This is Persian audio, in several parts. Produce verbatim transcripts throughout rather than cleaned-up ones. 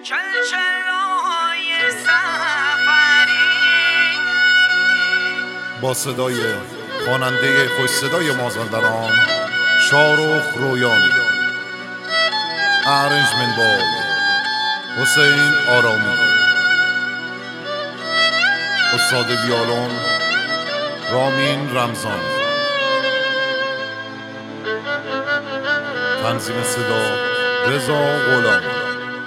چلچلای سفری با صدای خواننده خوش صدای مازندران شاهرخ رویانی، ارنجمنت بای حسین آرامی، استاد ویولون رامین رمضان، تنظیم صدا رضا غلامی.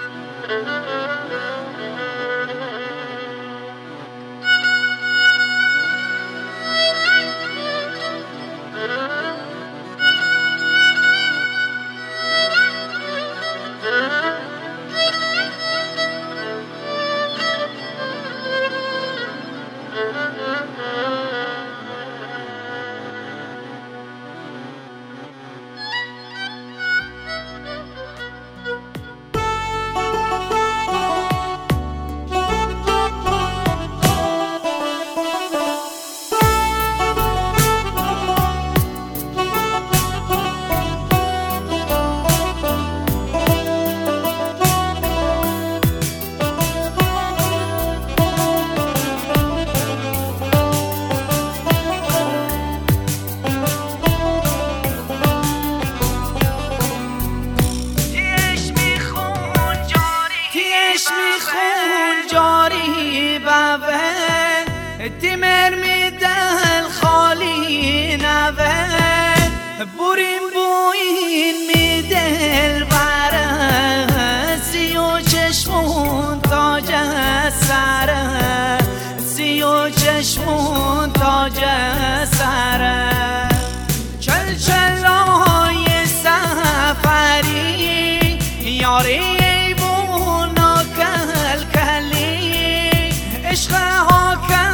تیمر می دل خالی نوه بوریم بوین می دل بره سی و چشمون تاج سره سی و چشمون تاج سره چلچلای سفری یاری ایبونا کل کلی عشق ها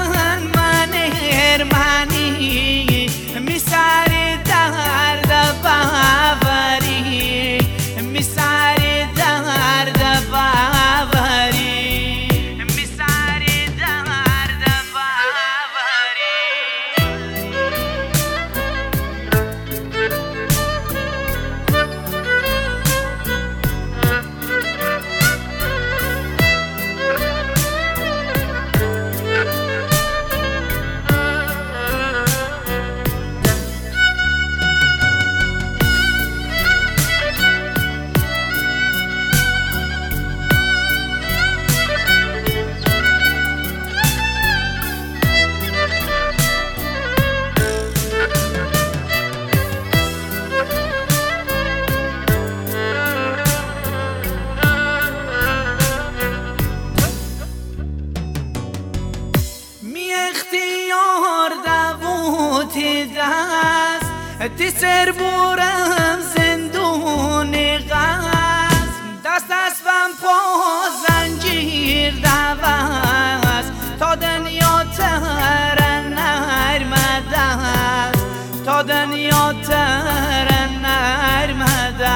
تی سر بورم زندون غز دست دست بم پا زنجیر دوز تا دنیا تر نرمده تا دنیا تر نرمده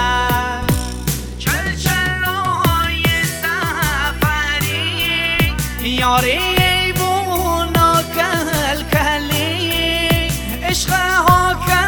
چلچلای سفری یاری ایبونا کل کلی عشق ها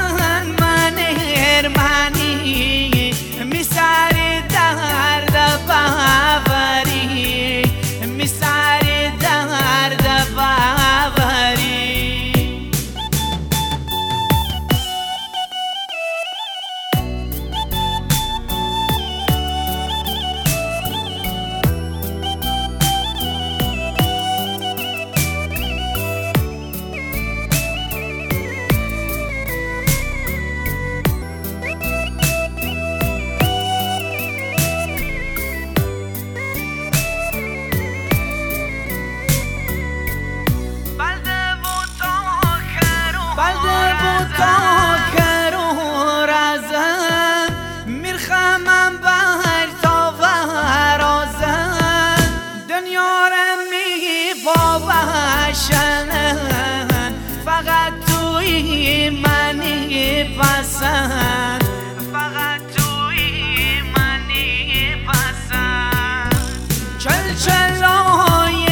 فقط توی منی پسند فقط توی منی پسند چلچلای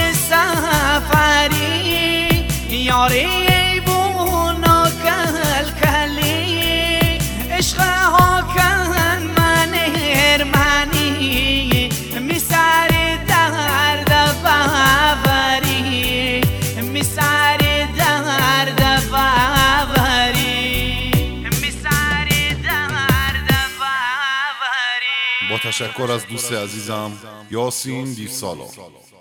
سفری یاری ایبونا کل کلی عشق ها کن من هرمنی می سر میسری درد ببری میسری درد ببری. با تشکر از دوست عزیزم یاسین دیرسالار.